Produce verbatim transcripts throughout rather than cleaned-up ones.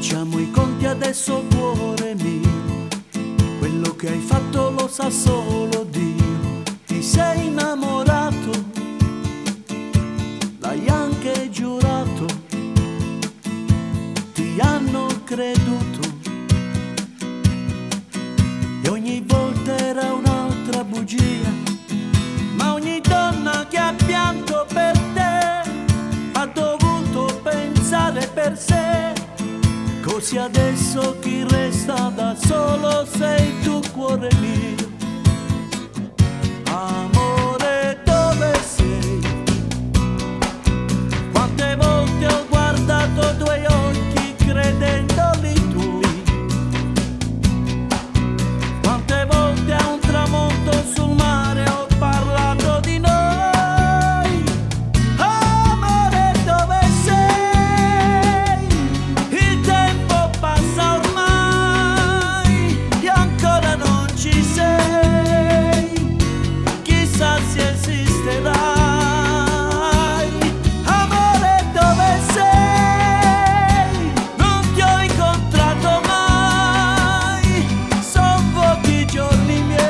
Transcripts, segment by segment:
Facciamo i conti adesso, cuore mio, quello che hai fatto lo sa solo Dio. Ti sei innamorato, l'hai anche giurato, ti hanno creduto e ogni volta era un'altra bugia. Ma ogni donna che ha pianto per te ha dovuto pensare per sé. Così adesso chi resta da solo sei tu, cuore mio. Amore, dove sei? Quante volte ho guardato i tuoi occhi credendoli tuoi. Quante volte a un tramonto sul mare ho parlato di noi. Amore, dove sei? Il tempo passa ormai e ancora non ci sei. Chissà se esisterai. Amore, dove sei? Non ti ho incontrato mai, son pochi giorni miei.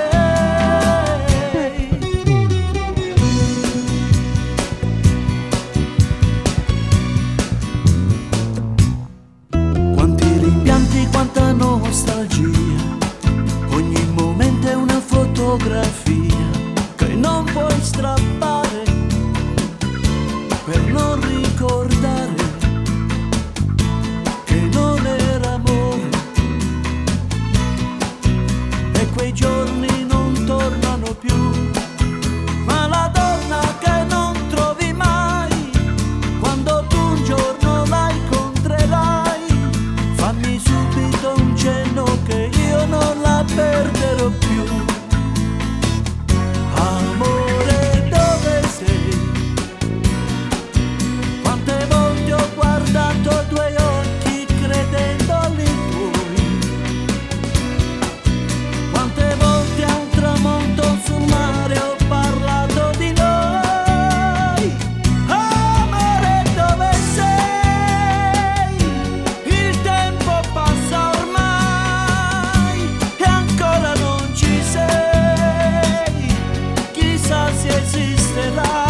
Quanti rimpianti, quanta nostalgia, ogni momento è una fotografia che non puoi strappare per non ricordare che non era amore. E quei giorni non tornano più, ma la donna che non trovi mai, quando tu un giorno la incontrerai, fammi subito un cenno che io non la perderò più. Amore, dove sei? Quante volte ho guardato i tuoi occhi credendoli tuoi. Quante volte a un tramonto sul mare ho parlato di noi. Amore, dove sei? Il tempo passa ormai e ancora non ci sei. Chissà se esisterai.